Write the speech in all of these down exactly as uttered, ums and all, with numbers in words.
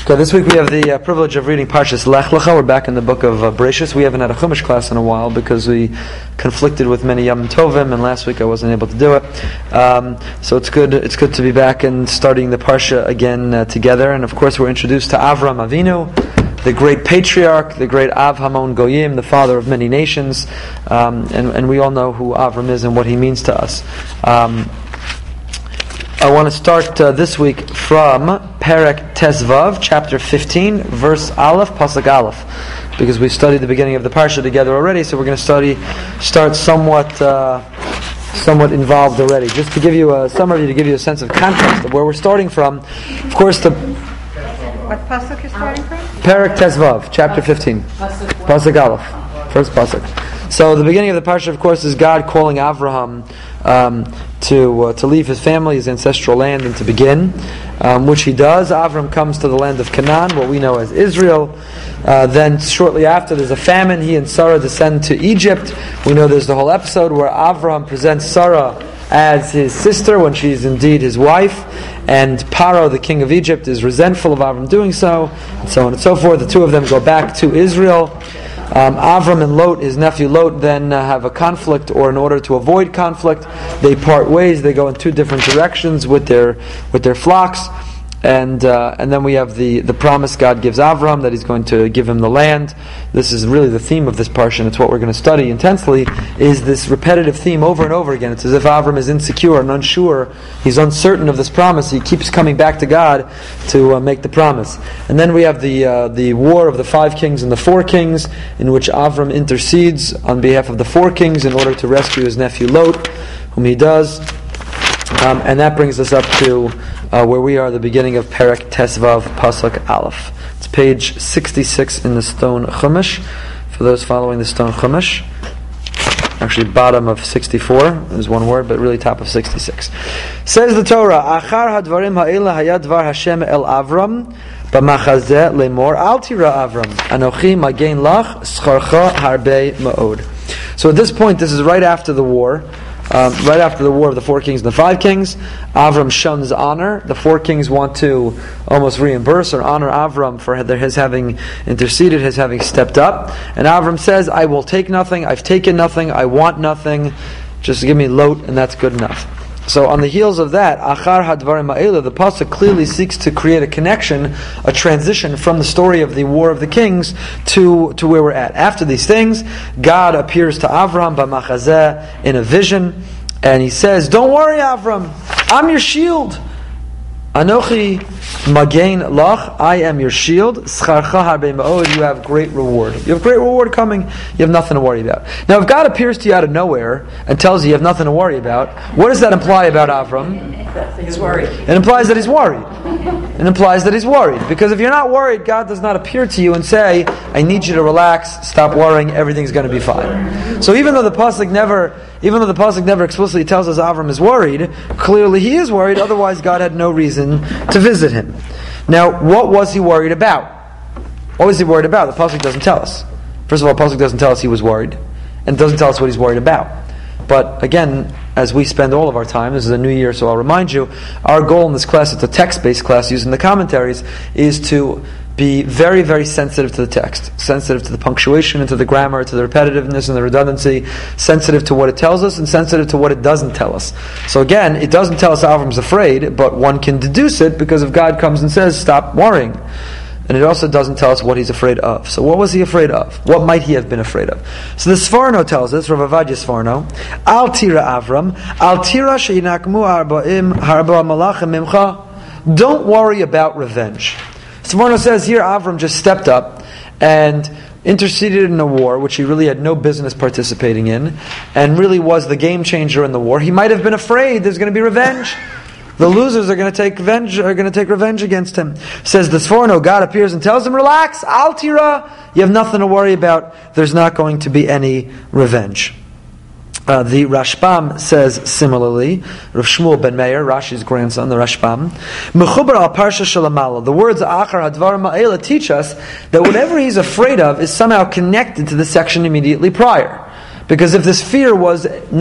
Okay, this week we have the uh, privilege of reading Parshas Lech Lecha. We're back in the book of uh, Bereshis. We haven't had a Chumash class in a while because we conflicted with many Yom Tovim, and last week I wasn't able to do it. Um, so it's good. It's good to be back and starting the Parsha again uh, together. And of course, we're introduced to Avram Avinu, the great patriarch, the great Av Hamon Goyim, the father of many nations, um, and and we all know who Avram is and what he means to us. Um, I want to start uh, this week from Perek Tezvav, chapter fifteen, verse Aleph, Pasuk Aleph, because we studied the beginning of the Parsha together already, so we're going to study, start somewhat uh, somewhat involved already. Just to give you a summary, to give you a sense of context of where we're starting from. Of course, the... What Pasuk you're starting from? Perek Tezvav, chapter fifteen, Pasuk Aleph, first Pasuk. So the beginning of the Parsha, of course, is God calling Avraham um, to uh, to leave his family, his ancestral land, and to begin, um, which he does. Avram comes to the land of Canaan, what we know as Israel. Uh, then shortly after, there's a famine. He and Sarah descend to Egypt. We know there's the whole episode where Avram presents Sarah as his sister when she's indeed his wife, and Paro, the king of Egypt, is resentful of Avram doing so, and so on and so forth. The two of them go back to Israel. Um, Avram and Lot, his nephew Lot, then uh, have a conflict, or in order to avoid conflict, they part ways. They go in two different directions with their with their flocks, and uh, and then we have the, the promise God gives Avram that He's going to give him the land. This is really the theme of this parsha, and it's what we're going to study intensely. Is this repetitive theme over and over again? It's as if Avram is insecure and unsure. He's uncertain of this promise. He keeps coming back to God to uh, make the promise. And then we have the uh, the war of the five kings and the four kings, in which Avram intercedes on behalf of the four kings in order to rescue his nephew Lot, whom he does. Um, and that brings us up to uh, where we are, the beginning of Perek Tezvav, Pasuk Aleph. It's page sixty-six in the Stone Chumash. For those following the Stone Chumash, actually bottom of sixty-four is one word, but really top of sixty-six. Says the Torah, Achar hadvarim ha'ila hayadvar Hashem el Avram b'machazeh lemor al tira Avram anochi magen lach scharcha harbe ma'od. So at this point, this is right after the war. Um, right after the war of the four kings and the five kings, Avram shuns honor. The four kings want to almost reimburse or honor Avram for his having interceded, his having stepped up. And Avram says, I will take nothing, I've taken nothing, I want nothing, just give me Lot and that's good enough. So on the heels of that, Achar Hadvarim Ha'ela, the pasuk clearly seeks to create a connection, a transition from the story of the War of the Kings to, to where we're at. After these things, God appears to Avram b'machazeh in a vision, and He says, don't worry Avram, I'm your shield. Anochi Magen Lach, I am your shield. Scharcha harbe ma'od, you have great reward. You have great reward coming. You have nothing to worry about. Now, if God appears to you out of nowhere and tells you you have nothing to worry about, what does that imply about Avram? He's worried. It implies that he's worried. It implies that he's worried. Because if you're not worried, God does not appear to you and say, I need you to relax, stop worrying, everything's going to be fine. So even though the pasuk never, even though the pasuk never explicitly tells us Avram is worried, clearly he is worried, otherwise God had no reason to visit him. Now, what was he worried about? What was he worried about? The pasuk doesn't tell us. First of all, the pasuk doesn't tell us he was worried, and doesn't tell us what he's worried about. But again, as we spend all of our time, this is a new year, so I'll remind you, our goal in this class, it's a text-based class using the commentaries, is to be very, very sensitive to the text, sensitive to the punctuation and to the grammar, to the repetitiveness and the redundancy, sensitive to what it tells us and sensitive to what it doesn't tell us. So again, it doesn't tell us Avram's afraid, but one can deduce it because if God comes and says, stop worrying. And it also doesn't tell us what he's afraid of. So what was he afraid of? What might he have been afraid of? So the Sforno tells us, Rav Avadia Sforno, Al tira Avram, Al tira sheinakmu arba'im harba malachim mimcha. Don't worry about revenge. Sforno says here Avram just stepped up and interceded in a war which he really had no business participating in, and really was the game changer in the war. He might have been afraid there's going to be revenge. The losers are going to take revenge, are going to take revenge against him. Says the Sforno, God appears and tells him, relax, Al tira, you have nothing to worry about, there's not going to be any revenge. Uh, the Rashbam says similarly, Rav Shmuel ben Meir, Rashi's grandson, the Rashbam, Mechubar al Parsha Shalamala, the words Achar Hadvar Ma'ela teach us that whatever he's afraid of is somehow connected to the section immediately prior. Because if this fear was not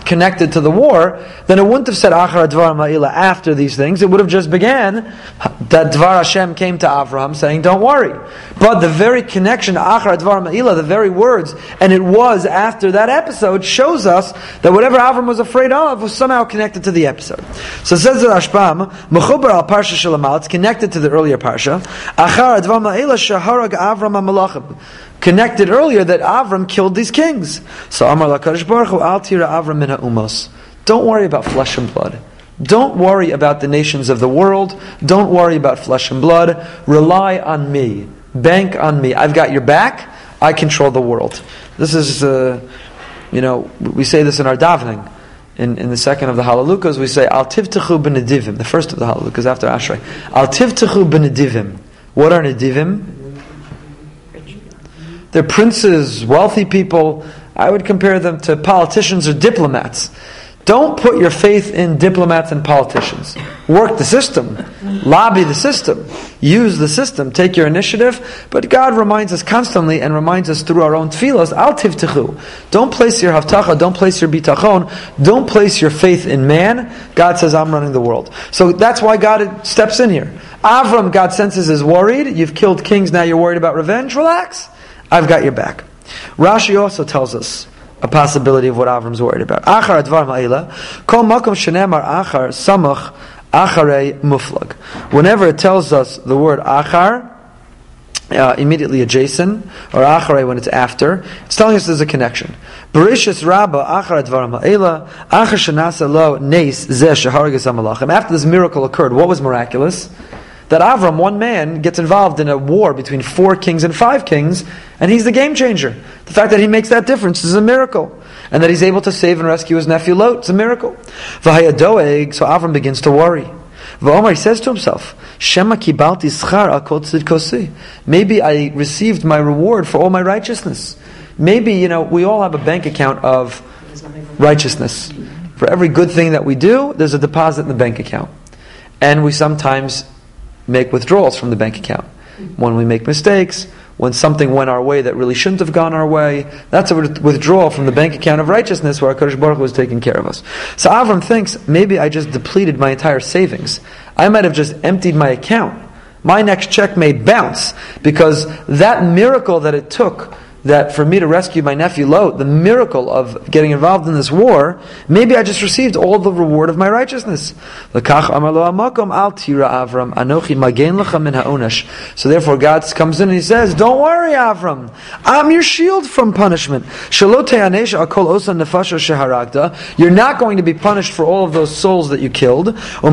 connected to the war, then it wouldn't have said Achar Dvar Ma'ila after these things. It would have just began that Dvar Hashem came to Avraham saying, don't worry. But the very connection to Achar Dvar Ma'ila, the very words, and it was after that episode, shows us that whatever Avram was afraid of was somehow connected to the episode. So it says the Rashbam, Mechubar al Parsha Shalamal, it's connected to the earlier Parsha, Achar Dvar Ma'ila Shaharag Avram HaMalachim, connected earlier that Avram killed these kings. So Amar LaKadosh Baruch Hu, Al Tira Avram min ha'umos. Don't worry about flesh and blood. Don't worry about the nations of the world. Don't worry about flesh and blood. Rely on me. Bank on me. I've got your back. I control the world. This is, uh, you know, we say this in our davening. In, in the second of the Halalukas, we say, Al tivtechu b'nedivim. The first of the Halalukas after Ashrei. Al tivtechu b'nedivim. What are nedivim? They're princes, wealthy people. I would compare them to politicians or diplomats. Don't put your faith in diplomats and politicians. Work the system. Lobby the system. Use the system. Take your initiative. But God reminds us constantly and reminds us through our own tefillos, Al tivtechu. Don't place your havtacha, don't place your bitachon, don't place your faith in man. God says, I'm running the world. So that's why God steps in here. Avram, God senses, is worried. You've killed kings, now you're worried about revenge. Relax. I've got your back. Rashi also tells us a possibility of what Avram's worried about. Achar advar ma'ila, kol makom shenemar achar samach acharei muflag. Whenever it tells us the word achar, uh, immediately adjacent, or acharei when it's after, it's telling us there's a connection. Bereshis Rabbah achar advar ma'ila, achar shenasa lo neis zeh sheharagas hamalachim. After this miracle occurred, what was miraculous? That Avram, one man, gets involved in a war between four kings and five kings, and he's the game changer. The fact that he makes that difference is a miracle. And that he's able to save and rescue his nephew Lot, it's a miracle. V'hayadoeg, so Avram begins to worry. V'omar, he says to himself, Shema kibalti schar al kol tzidkosi. Maybe I received my reward for all my righteousness. Maybe, you know, we all have a bank account of righteousness. For every good thing that we do, there's a deposit in the bank account. And we sometimes make withdrawals from the bank account. When we make mistakes, when something went our way that really shouldn't have gone our way, that's a withdrawal from the bank account of righteousness where HaKadosh Baruch Hu was taking care of us. So Avram thinks, maybe I just depleted my entire savings. I might have just emptied my account. My next check may bounce because that miracle that it took that for me to rescue my nephew Lot, the miracle of getting involved in this war, maybe I just received all the reward of my righteousness. So therefore God comes in and he says, don't worry Avram, I'm your shield from punishment. You're not going to be punished for all of those souls that you killed. How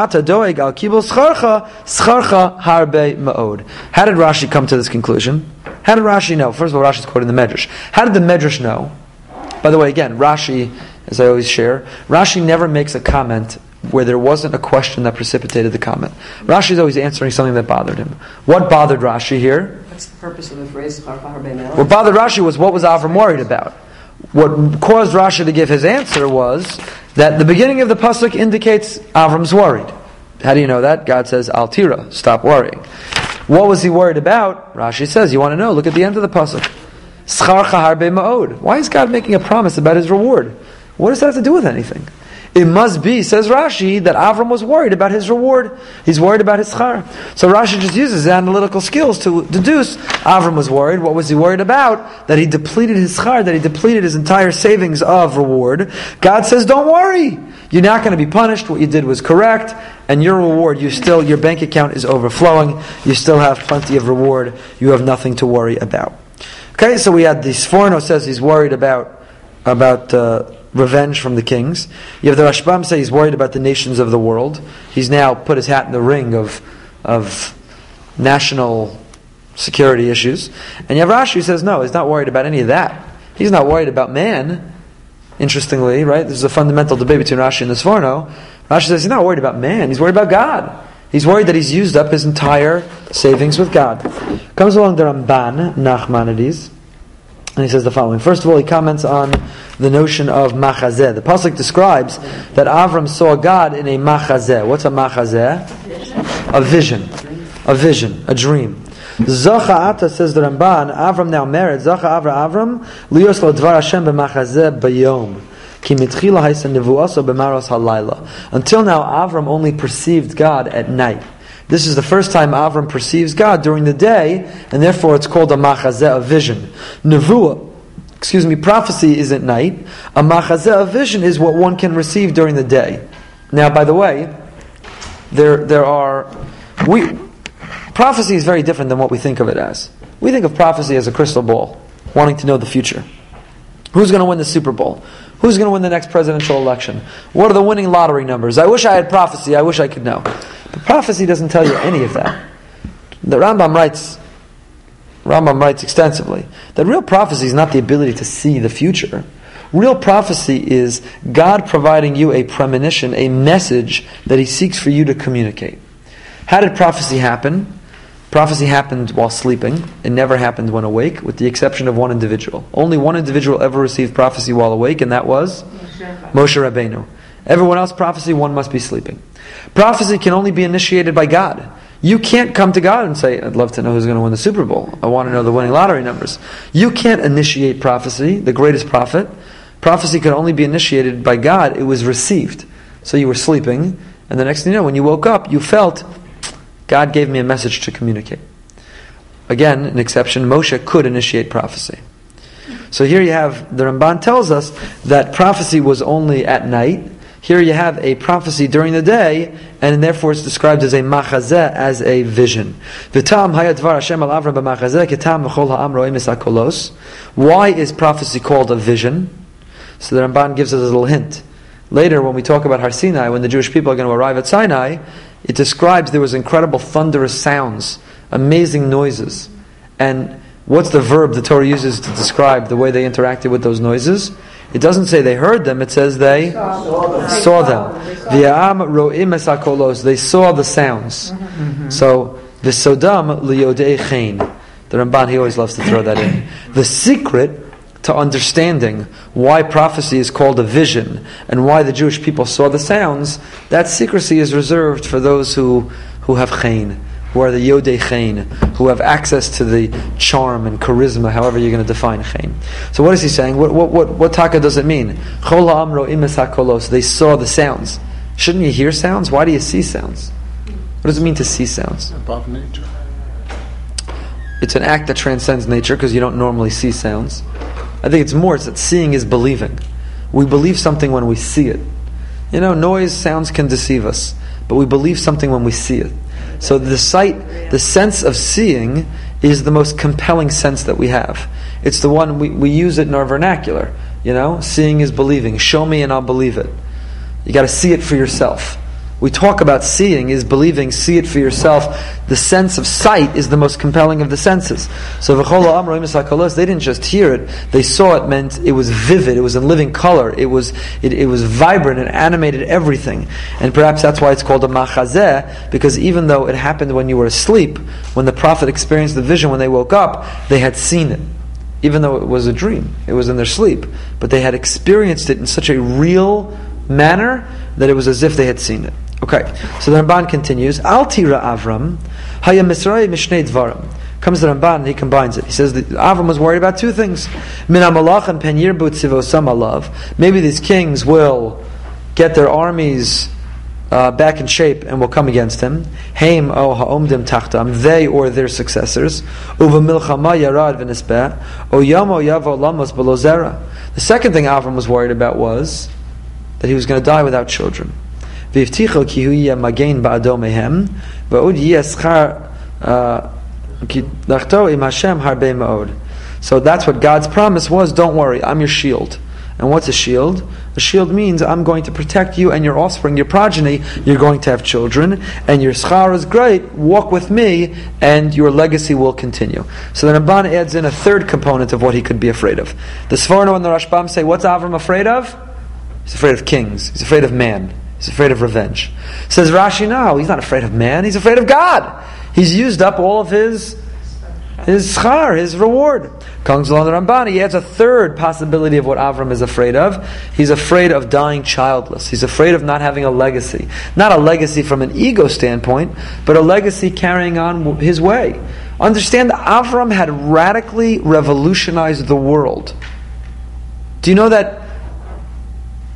did Rashi come to this conclusion? How did Rashi know? First of all, Rashi is quoting the Medrash. How did the Medrash know? By the way, again, Rashi, as I always share, Rashi never makes a comment where there wasn't a question that precipitated the comment. Rashi is always answering something that bothered him. What bothered Rashi here? What's the purpose of the phrase? What bothered Rashi was what was Avram worried about. What caused Rashi to give his answer was that the beginning of the pasuk indicates Avram's worried. How do you know that? God says, Al tira, stop worrying. What was he worried about? Rashi says, you want to know, look at the end of the pasuk. Schar harbe ma'od. Why is God making a promise about his reward? What does that have to do with anything? It must be, says Rashi, that Avram was worried about his reward. He's worried about his schar. So Rashi just uses his analytical skills to deduce Avram was worried. What was he worried about? That he depleted his schar, that he depleted his entire savings of reward. God says, don't worry. You're not going to be punished. What you did was correct. And your reward, you still, your bank account is overflowing. You still have plenty of reward. You have nothing to worry about. Okay, so we had the Sforno says he's worried about, about, uh, revenge from the kings. You have the Rashbam say he's worried about the nations of the world. He's now put his hat in the ring of of national security issues. And you have Rashi who says no, he's not worried about any of that. He's not worried about man. Interestingly, right? This is a fundamental debate between Rashi and the Sforno. Rashi says he's not worried about man, he's worried about God. He's worried that he's used up his entire savings with God. Comes along the Ramban, Nachmanides, and he says the following. First of all, he comments on the notion of machazeh. The pasuk describes that Avram saw God in a machazeh. What's a machazeh? A vision. A vision. A dream. Zacha ata, says the Ramban, Avram now married. Zacha Avra Avram, lios lo dvar Hashem b'machazeh bayom. Until now, Avram only perceived God at night. This is the first time Avram perceives God during the day, and therefore it's called a machazeh, a vision. Nevuah, excuse me, prophecy is at night. A machazeh, a vision, is what one can receive during the day. Now, by the way, there there are we prophecy is very different than what we think of it as. We think of prophecy as a crystal ball, wanting to know the future. Who's going to win the Super Bowl? Who's going to win the next presidential election? What are the winning lottery numbers? I wish I had prophecy. I wish I could know. But prophecy doesn't tell you any of that. The Rambam writes, Rambam writes extensively that real prophecy is not the ability to see the future. Real prophecy is God providing you a premonition, a message that He seeks for you to communicate. How did prophecy happen? Prophecy happened while sleeping. It never happened when awake, with the exception of one individual. Only one individual ever received prophecy while awake, and that was Moshe Rabbeinu. Everyone else, prophecy, one must be sleeping. Prophecy can only be initiated by God. You can't come to God and say, I'd love to know who's going to win the Super Bowl. I want to know the winning lottery numbers. You can't initiate prophecy, the greatest prophet. Prophecy could only be initiated by God. It was received. So you were sleeping, and the next thing you know, when you woke up, you felt, God gave me a message to communicate. Again, an exception, Moshe could initiate prophecy. So here you have, the Ramban tells us that prophecy was only at night. Here you have a prophecy during the day, and therefore it's described as a machazeh, as a vision. Why is prophecy called a vision? So the Ramban gives us a little hint. Later, when we talk about Har Sinai, when the Jewish people are going to arrive at Sinai, it describes there was incredible thunderous sounds, amazing noises. And what's the verb the Torah uses to describe the way they interacted with those noises? It doesn't say they heard them, it says they saw, saw them. V'ya'am ro'im es hakolos, they saw the sounds. Mm-hmm. So, v'sodam liyodei chen. The Ramban, he always loves to throw that in. The secret to understanding why prophecy is called a vision and why the Jewish people saw the sounds, that secrecy is reserved for those who, who have chen, who are the Yodei chen, who have access to the charm and charisma, however you're going to define chen. So what is he saying? What what what, what taka does it mean? Chol ha'am ro'im es hakolos, they saw the sounds. Shouldn't you hear sounds? Why do you see sounds? What does it mean to see sounds? Above nature. It's an act that transcends nature because you don't normally see sounds. I think it's more, it's that seeing is believing. We believe something when we see it. You know, noise, sounds can deceive us, but we believe something when we see it. So the sight, the sense of seeing is the most compelling sense that we have. It's the one, we, we use it in our vernacular. You know, seeing is believing. Show me and I'll believe it. You got to see it for yourself. We talk about seeing is believing, see it for yourself. The sense of sight is the most compelling of the senses. So they didn't just hear it, they saw it, meant it was vivid, it was in living color, it was it, it was vibrant and animated everything. And perhaps that's why it's called a machazeh, because even though it happened when you were asleep, when the prophet experienced the vision when they woke up, they had seen it. Even though it was a dream, it was in their sleep, but they had experienced it in such a real manner that it was as if they had seen it. Okay, so the Ramban continues. Al tira Avram, haya Misrayim mishnei dvarim. Comes the Ramban and he combines it. He says that Avram was worried about two things. Min hamalach and pen yirbu tzivosam alav. Maybe these kings will get their armies uh, back in shape and will come against him. Heim o haomdim tachtam, they or their successors. Uva milchama yarad v'nisbeh o yamo yavo lamos below zera. The second thing Avram was worried about was that he was going to die without children. So that's what God's promise was, don't worry, I'm your shield. And what's a shield? A shield means I'm going to protect you and your offspring, your progeny, you're going to have children, and your schar is great, walk with me, and your legacy will continue. So the Ramban adds in a third component of what he could be afraid of. The Sforno and the Rashbam say, what's Avram afraid of? He's afraid of kings, he's afraid of man. He's afraid of revenge. Says Rashi, no, he's not afraid of man, he's afraid of God. He's used up all of his his schar, his reward. Comes along the Ramban, he adds a third possibility of what Avram is afraid of. He's afraid of dying childless. He's afraid of not having a legacy. Not a legacy from an ego standpoint, but a legacy carrying on his way. Understand that Avram had radically revolutionized the world. Do you know that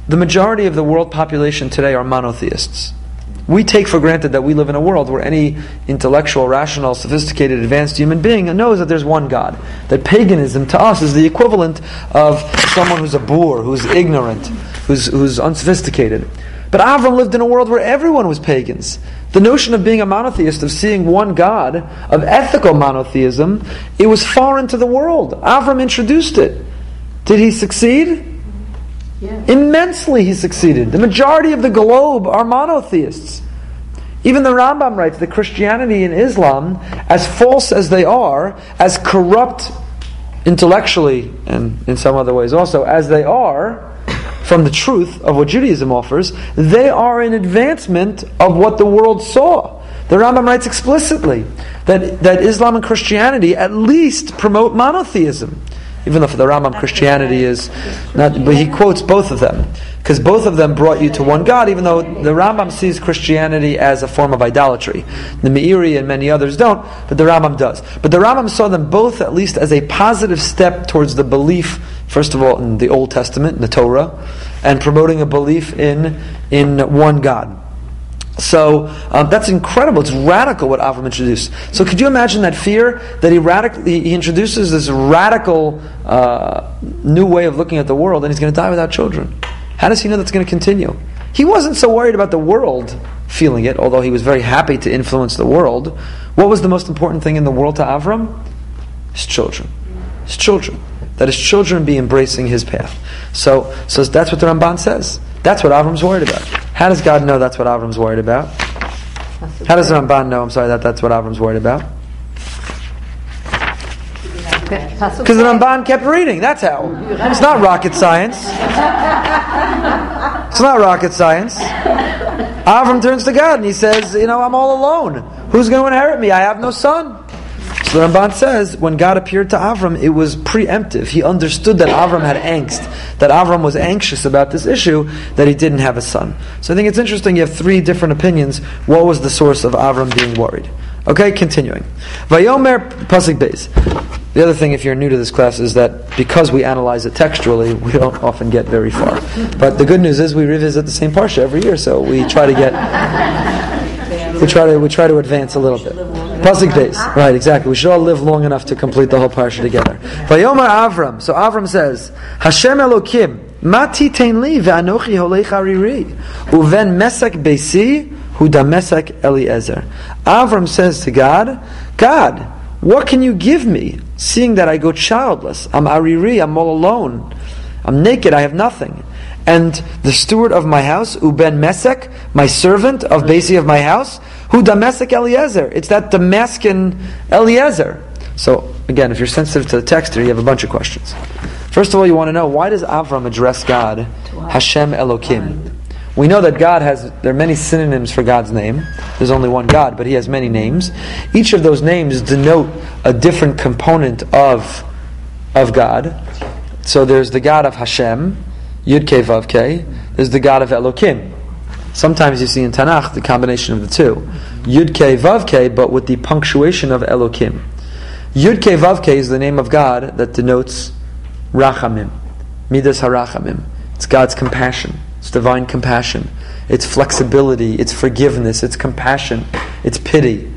the majority of the world population today are monotheists. We take for granted that we live in a world where any intellectual, rational, sophisticated, advanced human being knows that there's one God. That paganism to us is the equivalent of someone who's a boor, who's ignorant, who's, who's unsophisticated. But Avram lived in a world where everyone was pagans. The notion of being a monotheist, of seeing one God, of ethical monotheism, it was foreign to the world. Avram introduced it. Did he succeed? Yeah. Immensely he succeeded. The majority of the globe are monotheists. Even the Rambam writes that Christianity and Islam, as false as they are, as corrupt intellectually, and in some other ways also, as they are, from the truth of what Judaism offers, they are an advancement of what the world saw. The Rambam writes explicitly that, that Islam and Christianity at least promote monotheism. Even though for the Rambam Christianity is not, but he quotes both of them. Because both of them brought you to one God, even though the Rambam sees Christianity as a form of idolatry. The Meiri and many others don't, but the Rambam does. But the Rambam saw them both at least as a positive step towards the belief, first of all, in the Old Testament, in the Torah, and promoting a belief in, in one God. So um, that's incredible. It's radical what Avram introduced. So could you imagine that fear that he radic- he introduces this radical uh, new way of looking at the world, and he's going to die without children? How does he know that's going to continue? He wasn't so worried about the world feeling it, although he was very happy to influence the world. What was the most important thing in the world to Avram? His children. His children. That his children be embracing his path. So, so that's what the Ramban says. That's what Avram's worried about. How does God know that's what Avram's worried about? How does the Ramban know, I'm sorry, that that's what Avram's worried about? Because the Ramban kept reading, that's how. It's not rocket science. It's not rocket science. Avram turns to God and he says, you know, I'm all alone. Who's going to inherit me? I have no son. So the Ramban says, when God appeared to Avram, it was preemptive. He understood that Avram had angst, that Avram was anxious about this issue, that he didn't have a son. So I think it's interesting, you have three different opinions. What was the source of Avram being worried? Okay, continuing. Vayomer Pasuk Beis. The other thing, if you're new to this class, is that because we analyze it textually, we don't often get very far. But the good news is we revisit the same parsha every year, so we try to get... We try to we try to advance a little bit. Pasuk Beis, right? Exactly. We should all live long enough to complete the whole parsha together. Vayomer Avram. So Avram says, Hashem Elokim, ma titein li ve'anochi holech hariri, uven mesek beisi huda mesek Eliezer. Avram says to God, God, what can you give me, seeing that I go childless? I'm ariri. I'm all alone. I'm naked. I have nothing. And the steward of my house, Uben Mesek, my servant of Beisi of my house, who Damesek Eliezer. It's that Damascan Eliezer. So, again, if you're sensitive to the text here, you have a bunch of questions. First of all, you want to know, why does Avram address God, Hashem Elokim? We know that God has, there are many synonyms for God's name. There's only one God, but He has many names. Each of those names denote a different component of, of God. So there's the God of Hashem, Yud Kei Vav Kei. There's the God of Elokim. Sometimes you see in Tanakh the combination of the two. Yud Kei Vav Kei, but with the punctuation of Elokim. Yud Kei Vav Kei is the name of God that denotes Rachamim. Midas HaRachamim. It's God's compassion. It's divine compassion. It's flexibility. It's forgiveness. It's compassion. It's pity.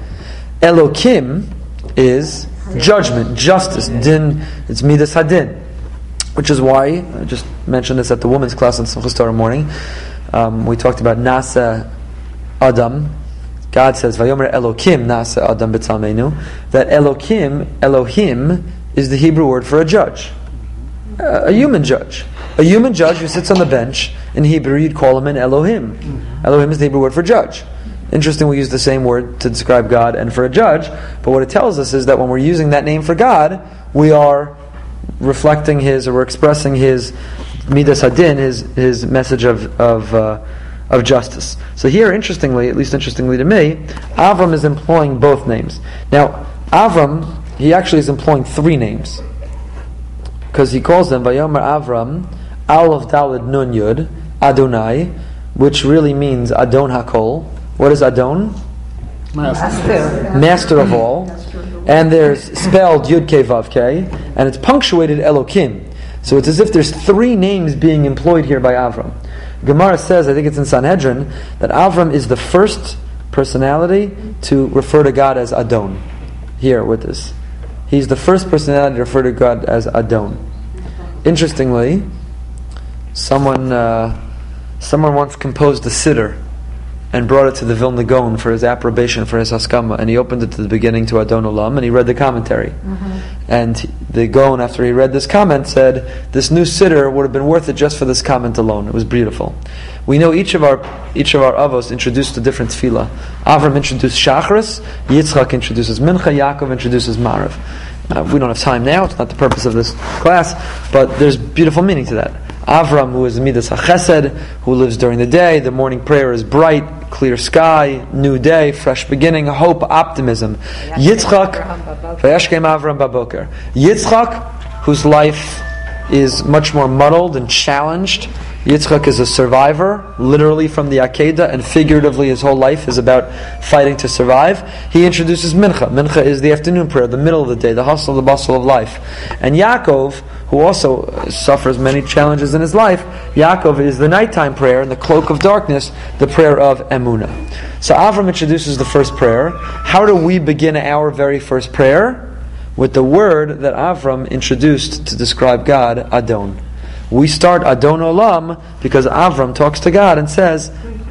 Elokim is judgment, justice, din. It's Midas Hadin. Which is why, I just mentioned this at the women's class on Simchas Torah morning, um, we talked about Nasa Adam. God says, Vayomer Elokim Nasa Adam B'Tzalmeinu, that Elokim, Elohim, is the Hebrew word for a judge. A, a human judge. A human judge who sits on the bench, in Hebrew you'd call him an Elohim. Elohim is the Hebrew word for judge. Interesting, we use the same word to describe God and for a judge, but what it tells us is that when we're using that name for God, we are reflecting His, or we're expressing His Midas Hadin, His His message of of uh, of justice. So here, interestingly, at least interestingly to me, Avram is employing both names. Now, Avram, he actually is employing three names, because he calls them Vayomer Avram, Aleph Daled Nun Yud, Adonai, which really means Adon HaKol. What is Adon? Master. Master of all. And there's spelled Yud Kei Vav Kei, and it's punctuated Elokim. So it's as if there's three names being employed here by Avram. Gemara says, I think it's in Sanhedrin, that Avram is the first personality to refer to God as Adon. Here with this. He's the first personality to refer to God as Adon. Interestingly, someone uh, someone once composed a siddur and brought it to the Vilna Gaon for his approbation, for his haskama, and he opened it to the beginning to Adon Olam, and he read the commentary. Mm-hmm. And the Gaon, after he read this comment, said, this new siddur would have been worth it just for this comment alone. It was beautiful. We know each of our each of our avos introduced a different tefillah. Avram introduced Shachris, Yitzchak introduces Mincha, Yaakov introduces Marav. Uh, we don't have time now, it's not the purpose of this class, but there's beautiful meaning to that. Avram, who is Midas HaChesed, who lives during the day, the morning prayer is bright, clear sky, new day, fresh beginning, hope, optimism. Yitzchak, Vayashkem Avram Baboker. Yitzchak, whose life is much more muddled and challenged. Yitzchak is a survivor, literally from the Akedah, and figuratively his whole life is about fighting to survive. He introduces Mincha. Mincha is the afternoon prayer, the middle of the day, the hustle, the bustle of life. And Yaakov, who also suffers many challenges in his life, Yaakov is the nighttime prayer, in the cloak of darkness, the prayer of Emunah. So Avram introduces the first prayer. How do we begin our very first prayer? With the word that Avram introduced to describe God, Adon. We start Adon Olam because Avram talks to God and says,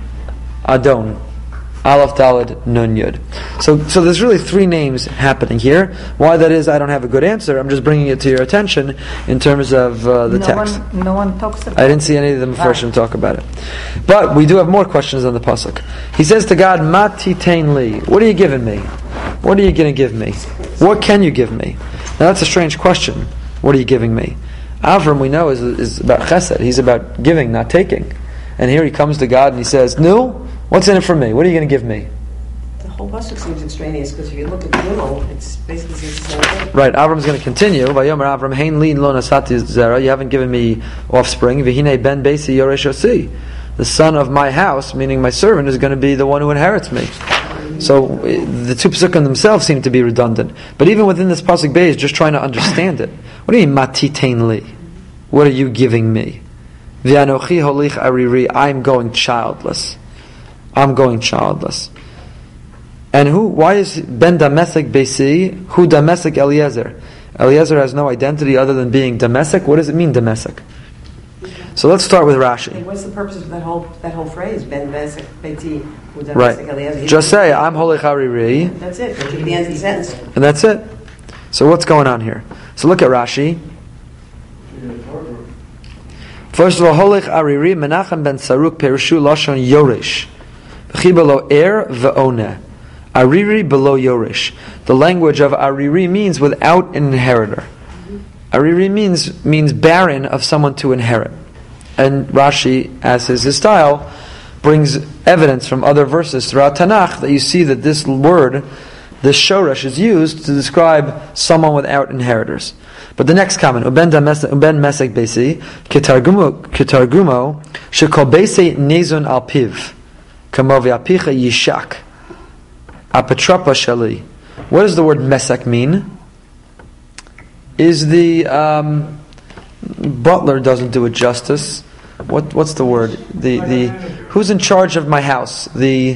Adon. Aleph Daled Nun Yud. So, so there's really three names happening here. Why that is, I don't have a good answer. I'm just bringing it to your attention in terms of uh, the no text. One, no one talks about I didn't see any of them first and talk about it. But we do have more questions on the pasuk. He says to God, Ma titain li. What are you giving me? What are you going to give me? What can you give me? Now that's a strange question. What are you giving me? Avram, we know, is, is about chesed. He's about giving, not taking. And here he comes to God and he says, No, what's in it for me? What are you going to give me? The whole pasuk seems extraneous because if you look at the Gimel, it's basically the same thing. Right, Avram's going to continue. Vayomer Avram, hein li lo nasati zera. You haven't given me offspring. V'hinei ben beisi yoresh osi. The son of my house, meaning my servant, is going to be the one who inherits me. So the two pasukim themselves seem to be redundant. But even within this pasuk base, just trying to understand it. What do you mean, matitein li? What are you giving me? V'anochi holich ariri. I'm going childless. I'm going childless. And who? Why is Ben Damesek Beisi? Who Damesek Eliezer? Eliezer has no identity other than being Damesek. What does it mean, Damesek? So let's start with Rashi. Hey, what's the purpose of that whole that whole phrase? Ben Damesek Beiti. Right. Just say I'm holich ariri. That's it. That should be the end of the sentence. And that's it. So what's going on here? So look at Rashi. First of all, holich ariri Menachem ben Saruk perushu lashon yoresh. V'chibelo er ve'oneh. Ariri below Yorish. The language of Ariri means without an inheritor. Ariri means means barren of someone to inherit. And Rashi, as is his style, brings evidence from other verses throughout Tanakh that you see that this word, this shoresh, is used to describe someone without inheritors. But the next comment, Uben mesek besi, ketargumo, ketargumo, shekol besi nezon al piv, kamo v'apicha yishak. Apatrapa shali. What does the word mesek mean? Is the um, butler doesn't do it justice. What what's the word? The the who's in charge of my house? The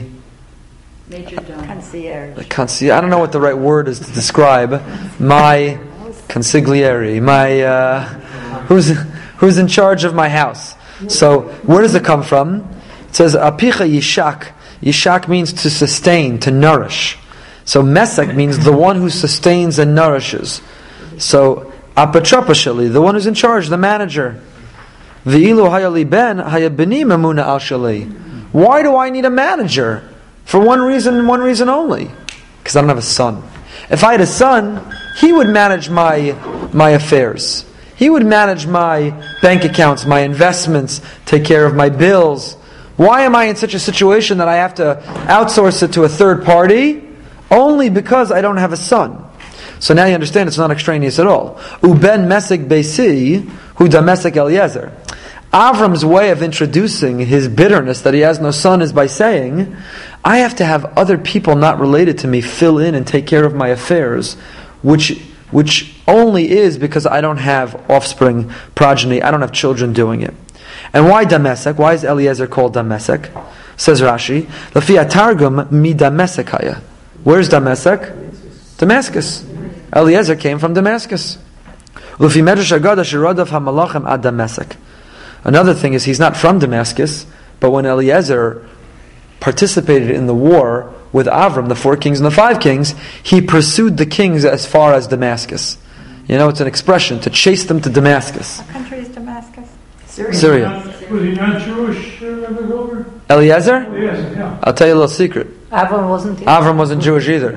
concierge. The concierge. I don't know what the right word is to describe my consigliere. My uh, who's who's in charge of my house? So where does it come from? It says apicha yishak. Yishak means to sustain, to nourish. So Mesek means the one who sustains and nourishes. So Apatrapashali, the one who's in charge, the manager. V'ilu hayali ben hayabini mamuna al shali. Why do I need a manager? For one reason, one reason only. Because I don't have a son. If I had a son, he would manage my my affairs. He would manage my bank accounts, my investments, take care of my bills. Why am I in such a situation that I have to outsource it to a third party? Only because I don't have a son. So now you understand it's not extraneous at all. Uben mesek beisi, hu damesek Eliezer. Avram's way of introducing his bitterness that he has no son is by saying, I have to have other people not related to me fill in and take care of my affairs, which which only is because I don't have offspring, progeny, I don't have children doing it. And why Damasek? Why is Eliezer called Damasek? Says Rashi, Lafi Atargum mi Damesekaya. Where's Damasek? Damascus. Eliezer came from Damascus. Lafi Medrash Agada Shiradav HaMalachim ad Damasek. Another thing is he's not from Damascus, but when Eliezer participated in the war with Avram, the four kings and the five kings, he pursued the kings as far as Damascus. You know, it's an expression, to chase them to Damascus. What country is Damascus? Syria. Syria. Was he not Jewish, uh, over? Eliezer? Yes, yeah. I'll tell you a little secret. Avram wasn't. Avram wasn't Jewish either.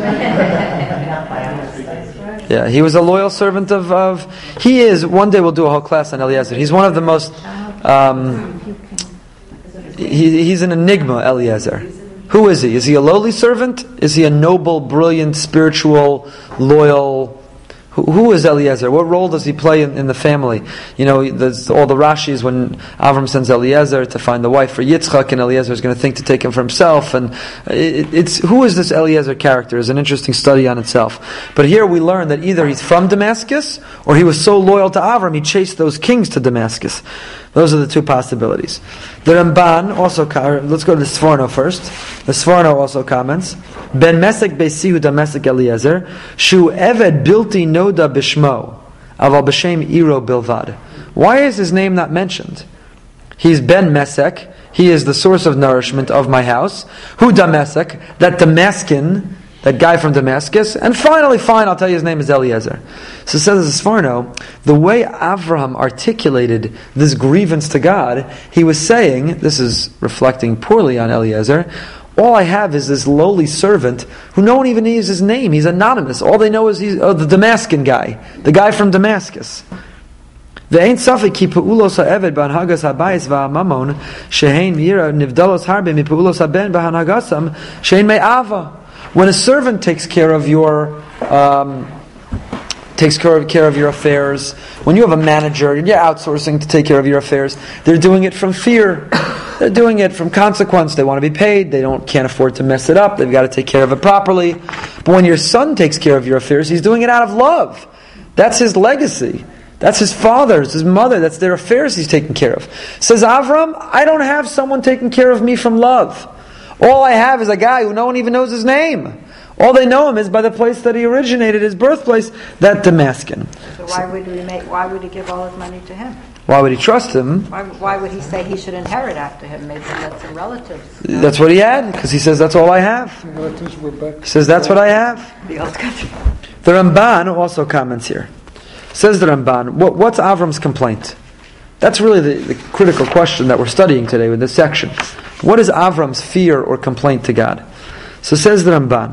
Yeah, he was a loyal servant of, of... He is, one day we'll do a whole class on Eliezer. He's one of the most... Um, he, he's an enigma, Eliezer. Who is he? Is he a lowly servant? Is he a noble, brilliant, spiritual, loyal... Who, who is Eliezer? What role does he play in, in the family? You know, there's all the Rashis when Avram sends Eliezer to find the wife for Yitzchak, and Eliezer is going to think to take him for himself. And it, it's who is this Eliezer character? Is an interesting study on itself. But here we learn that either he's from Damascus, or he was so loyal to Avram he chased those kings to Damascus. Those are the two possibilities. The Ramban also, let's go to the Sforno first. The Sforno also comments, Ben Mesek Beisihu Damasek Eliezer, Shu Eved Bilti Noda Bishmo, Aval B'Shem Iro Bilvad. Why is his name not mentioned? He's Ben Mesek, he is the source of nourishment of my house. Who Damasek? That Damascan, that guy from Damascus. And finally, fine, I'll tell you his name is Eliezer. So says Sforno, the way Avraham articulated this grievance to God, he was saying, this is reflecting poorly on Eliezer, all I have is this lowly servant who no one even knows his name. He's anonymous. All they know is he's oh, the Damascan guy, the guy from Damascus. Ve'ein safek ki peulos ha'eved b'hanhagas habayis va'amamon shehein mira nivdalos harbe mi peulos haben b'hanhagasam shehein me'ava. When a servant takes care of your um, takes care of, care of your affairs, when you have a manager, you're outsourcing to take care of your affairs, they're doing it from fear. They're doing it from consequence. They want to be paid. They don't can't afford to mess it up. They've got to take care of it properly. But when your son takes care of your affairs, he's doing it out of love. That's his legacy. That's his father's, his mother. That's their affairs he's taking care of. Says Avram, I don't have someone taking care of me from love. All I have is a guy who no one even knows his name. All they know him is by the place that he originated, his birthplace, that Damascus. So why would we make? Why would he give all his money to him? Why would he trust him? Why, why would he say he should inherit after him? Maybe that's some relatives. That's what he had, because he says that's all I have. He says that's what I have. The old country. The Ramban also comments here. Says the Ramban, what, what's Avram's complaint? That's really the, the critical question that we're studying today with this section. What is Avram's fear or complaint to God? So says the Ramban.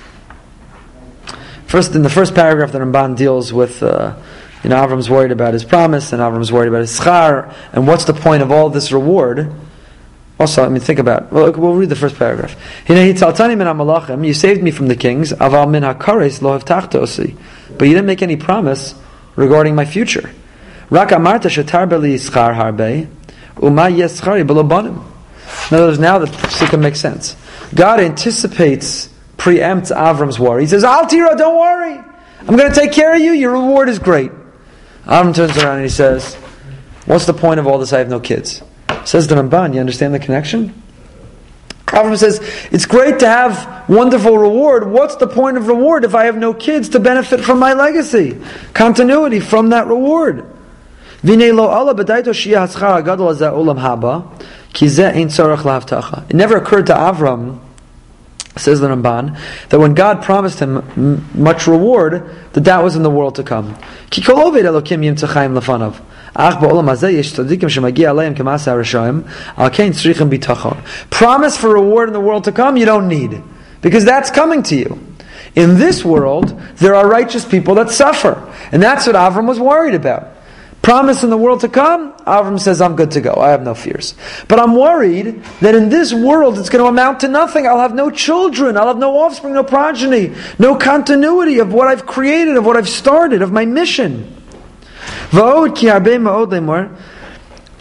First, in the first paragraph, the Ramban deals with, uh, you know, Avram's worried about his promise, and Avram's worried about his schar, and what's the point of all this reward? Also, I mean, think about it. Well, we'll read the first paragraph. You saved me from the kings, but you didn't make any promise regarding my future. In other words, now the psukim makes sense. God anticipates, preempts Avram's worry. He says, Al tira, don't worry. I'm going to take care of you. Your reward is great. Avram turns around and he says, what's the point of all this? I have no kids. Says the Ramban, you understand the connection? Avram says, it's great to have wonderful reward. What's the point of reward if I have no kids to benefit from my legacy? Continuity from that reward. It never occurred to Avram, says the Ramban, that when God promised him m- much reward, that that was in the world to come. Promise for reward in the world to come, you don't need, because that's coming to you. In this world, there are righteous people that suffer, and that's what Avram was worried about. Promise in the world to come, Avram says, I'm good to go. I have no fears. But I'm worried that in this world it's going to amount to nothing. I'll have no children. I'll have no offspring, no progeny, no continuity of what I've created, of what I've started, of my mission.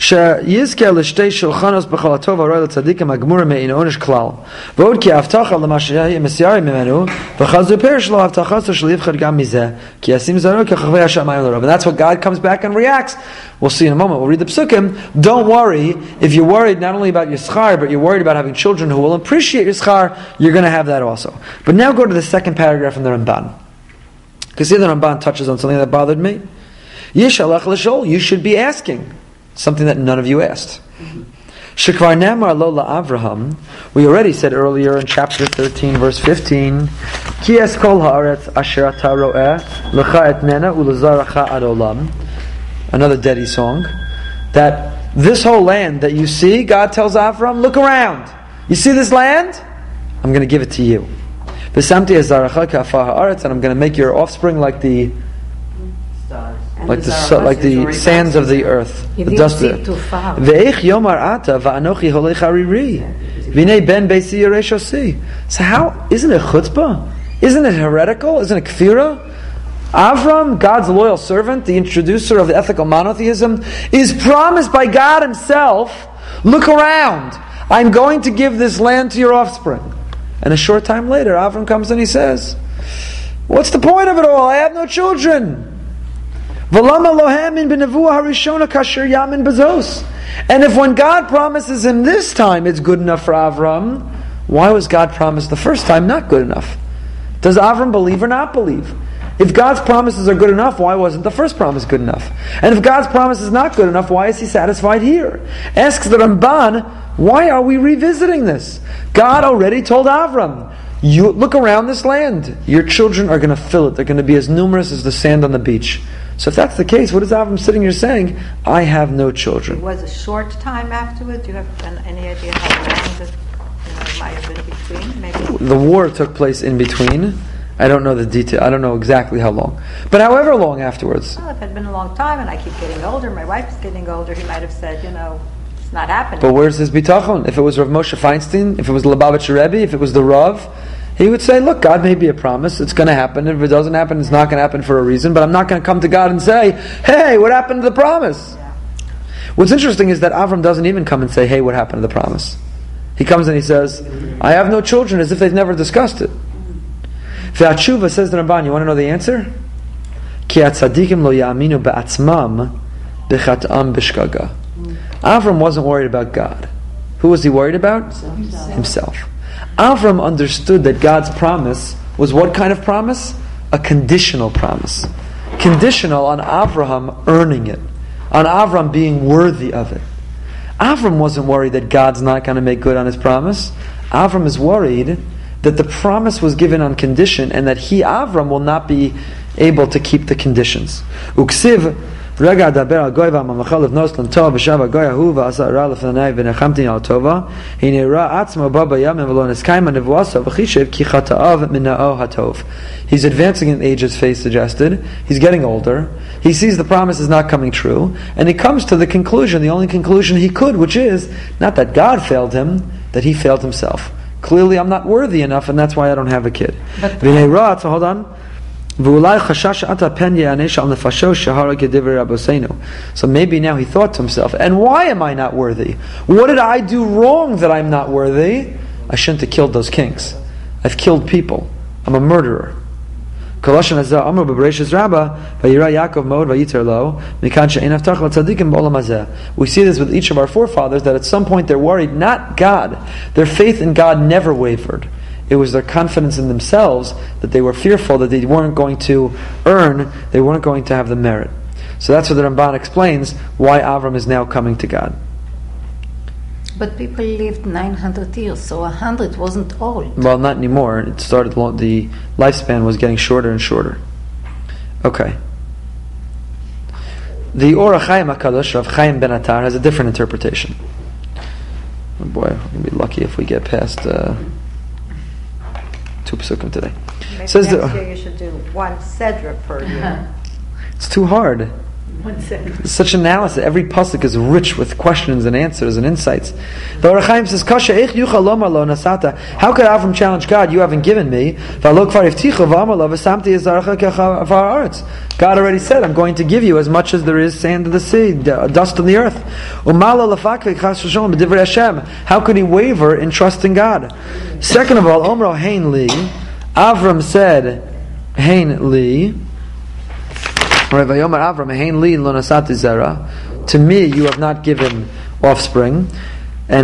שיזכה לשתי שולחנות בכל הטוב הרואה לצדיקים הגמור מעין עונש כלל ועוד כי ההבטחה למה שמסיירים ממנו וחזו פרש לו ההבטחה של יבחר גם מזה כי ישים זרו ככוכבי השמיים לרוב. And that's what God comes back and reacts. We'll see in a moment. We'll read the psukim. Don't worry. If you're worried not only about your schar, but you're worried about having children who will appreciate your schar, you're going to have that also. But now go to the second paragraph in the Ramban. Because here the Ramban touches on something that bothered me. Yishalach l'shol, you should be asking something that none of you asked. Shekvar namar lo la'Avraham, we already said earlier in chapter thirteen, verse fifteen, Ki es kol ha'aretz asher ata ro'eh, lecha etnena u'lezaracha ad olam. Another Dedi song. That this whole land that you see, God tells Avram, look around. You see this land? I'm going to give it to you. V'samti ezaracha ka'afar ha'aretz, and I'm going to make your offspring like the like the su- like the sands of the earth, the dust. Ve'ich yomar ata va'anochi holech hariri v'nei ben beisi yeresh osi. So how isn't it chutzpah? Isn't it heretical? Isn't it kfira? Avram, God's loyal servant, the introducer of the ethical monotheism, is promised by God Himself. Look around. I'm going to give this land to your offspring. And a short time later, Avram comes and he says, "What's the point of it all? I have no children." And if when God promises him this time it's good enough for Avram, why was God promised the first time not good enough? Does Avram believe or not believe? If God's promises are good enough, why wasn't the first promise good enough? And if God's promise is not good enough, why is he satisfied here? Asks the Ramban, why are we revisiting this? God already told Avram, you look around this land. Your children are going to fill it. They're going to be as numerous as the sand on the beach. So if that's the case, what is Avram sitting here saying? I have no children. It was a short time afterwards. Do you have any idea how long it, you know, might have been between? Maybe the war took place in between. I don't know the detail. I don't know exactly how long. But however long afterwards. Well, if it had been a long time and I keep getting older, my wife's getting older, he might have said, you know, it's not happening. But where's his bitachon? If it was Rav Moshe Feinstein, if it was the Lubavitcher Rebbe, if it was the Rav, he would say, look, God may be a promise. It's going to happen. If it doesn't happen, it's not going to happen for a reason. But I'm not going to come to God and say, hey, what happened to the promise? Yeah. What's interesting is that Avram doesn't even come and say, hey, what happened to the promise? He comes and he says, I have no children, as if they've never discussed it. Ve'atshuva, says the Ramban, you want to know the answer? Ki atzadikim lo ya'aminu ba'atzmam b'chat'am b'shgaga. Avram wasn't worried about God. Who was he worried about? Himself. Himself. Avram understood that God's promise was what kind of promise? A conditional promise. Conditional on Avraham earning it. On Avram being worthy of it. Avram wasn't worried that God's not going to make good on his promise. Avram is worried that the promise was given on condition and that he, Avram, will not be able to keep the conditions. Uksiv Rega daber al goy v'amamachal v'nos l'ntov v'shav goy ahu v'asa ra l'fnanai v'nechamti al tova hine ra atzmo ba bayam v'lo neskayim nevuasa v'chishev ki chata'av mina'o hatov. He's advancing in age, as Faith suggested. He's getting older. He sees the promise is not coming true, and he comes to the conclusion, the only conclusion he could, which is not that God failed him, that he failed himself. Clearly, I'm not worthy enough, and that's why I don't have a kid. V'nei ra, so hold on. So maybe now he thought to himself, and why am I not worthy? What did I do wrong that I'm not worthy? I shouldn't have killed those kings. I've killed people. I'm a murderer. We see this with each of our forefathers, that at some point they're worried, not God. Their faith in God never wavered. It was their confidence in themselves that they were fearful that they weren't going to earn, they weren't going to have the merit. So that's what the Ramban explains why Avram is now coming to God. But people lived nine hundred years, so one hundred wasn't old. Well, not anymore. It started, the lifespan was getting shorter and shorter. Okay. The Or HaChaim HaKadosh of Chaim Ben Attar has a different interpretation. Oh boy, we're going to be lucky if we get past uh, two Pesukim today. Maybe Says next the, year you should do one Sedra per year. It's too hard. One second. Such analysis. Every pasuk is rich with questions and answers and insights. The Orach Chaim says, "Kasha eich yuchal lomar lo nasata." How could Avram challenge God? You haven't given me. V'alo kvar iftichu v'amar lo v'samti yizarcha k'chafar haaretz. God already said, "I'm going to give you as much as there is sand of the sea, dust on the earth." Umalo lefakvei chas v'sholom b'divrei Hashem. How could he waver in trusting God? Second of all, Omro hein li. Avram said, "Hein li." To me, you have not given offspring. And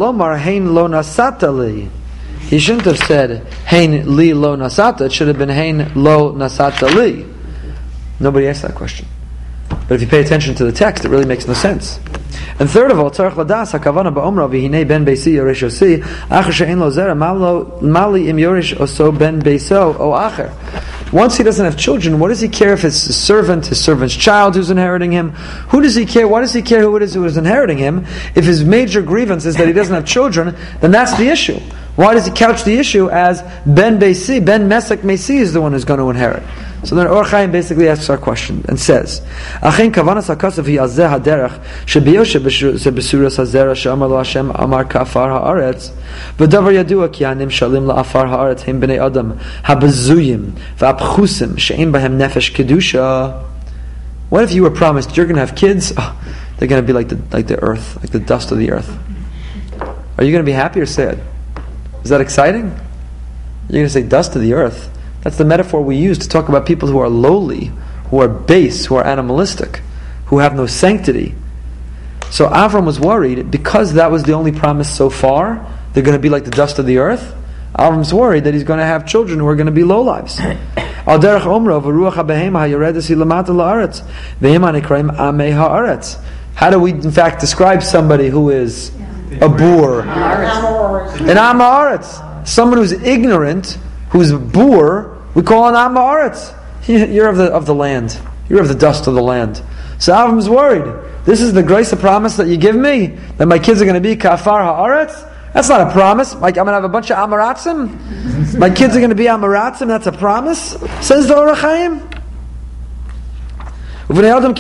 he shouldn't have said Hein li lo nasata. It should have been Hein lo nasata li. Nobody asked that question. But if you pay attention to the text, it really makes no sense. And third of all, tzarich ladas hakavana ba'omra v'hinei ben beisi yoresh osi acher she'en lo zera mali im yoresh oso ben beiso o acher. Once he doesn't have children, what does he care if it's his servant, his servant's child who's inheriting him? Who does he care? Why does he care who it is who is inheriting him? If his major grievance is that he doesn't have children, then that's the issue. Why does he couch the issue as Ben Beisi, Ben Mesek Meisi is the one who's going to inherit? So then Orach Chaim basically asks our question and says, "Achen kavanas hakasav hi azeh haderech shebiyoshe besuras hazera she'amar lo Hashem amar ka'afar haaretz v'davar yadua ki hanim shalim la'afar haaretz hem bnei adam habazuyim v'apchusim she'im bahem nefesh kedusha." What if you were promised you're going to have kids? Oh, they're going to be like the like the earth, like the dust of the earth. Are you going to be happy or sad? Is that exciting? You're going to say dust of the earth. That's the metaphor we use to talk about people who are lowly, who are base, who are animalistic, who have no sanctity. So Avram was worried because that was the only promise so far. They're going to be like the dust of the earth. Avram's worried that he's going to have children who are going to be lowlives. Al derech omro v'ruach habehema hayoredes hilamata la'aretz v'hema nikraim amei ha'aretz. How do we in fact describe somebody who is a boor? An am ha'aretz. Someone who's ignorant, who's a boor, we call an am ha'aretz. You're of the of the land. You're of the dust of the land. So Avram's worried. This is the grace of promise that you give me, that my kids are going to be kafar ha'aretz? That's not a promise. Like I'm going to have a bunch of amaratzim. My kids are going to be amaratzim. That's a promise. Says the Orach Chaim. Avram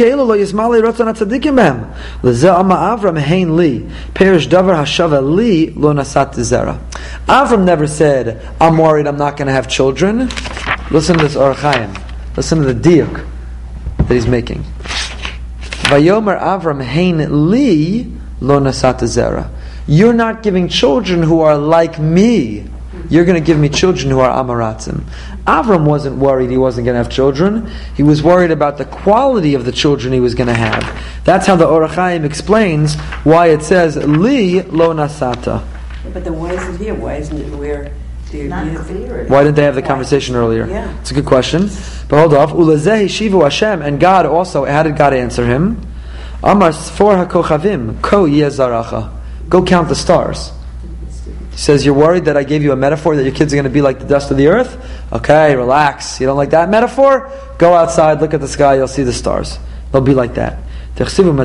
never said, "I'm worried I'm not going to have children." Listen to this Orach Chaim. Listen to the diuk that he's making. Vayomer Avram hein li lo nasat zera. You're not giving children who are like me. You're going to give me children who are amaratzim. Avram wasn't worried he wasn't going to have children. He was worried about the quality of the children he was going to have. That's how the Orach Chaim explains why it says li lo nasata. But then why is it here? Why isn't it where the Why didn't they have the conversation earlier? Yeah. It's a good question. But hold off. Ulazeh shivu Hashem, and God also, how did God answer him? Amar sfor hakochavim ko yezaracha. Go count the stars. He says, you're worried that I gave you a metaphor that your kids are going to be like the dust of the earth? Okay, relax. You don't like that metaphor? Go outside, look at the sky, you'll see the stars. They'll be like that. And now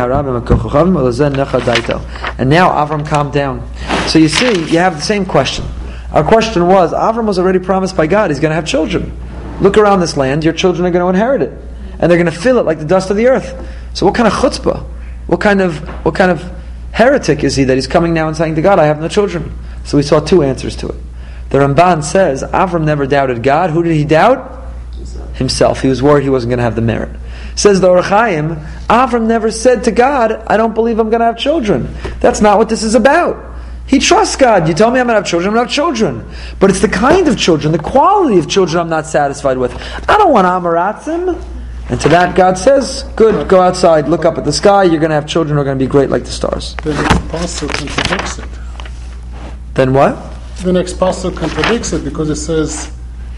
Avram calmed down. So you see, you have the same question. Our question was, Avram was already promised by God, he's going to have children. Look around this land, your children are going to inherit it. And they're going to fill it like the dust of the earth. So what kind of chutzpah? What kind of, what kind of heretic is he that he's coming now and saying to God, I have no children? So we saw two answers to it. The Ramban says, Avram never doubted God. Who did he doubt? Himself. Himself. He was worried he wasn't going to have the merit. Says the Orach Chaim, Avram never said to God, I don't believe I'm going to have children. That's not what this is about. He trusts God. You tell me I'm going to have children, I'm going to have children. But it's the kind of children, the quality of children I'm not satisfied with. I don't want amaratzim. And to that God says, good, go outside, look up at the sky, you're going to have children who are going to be great like the stars. The next pasuk contradicts it. Then what? The next pasuk contradicts it because it says,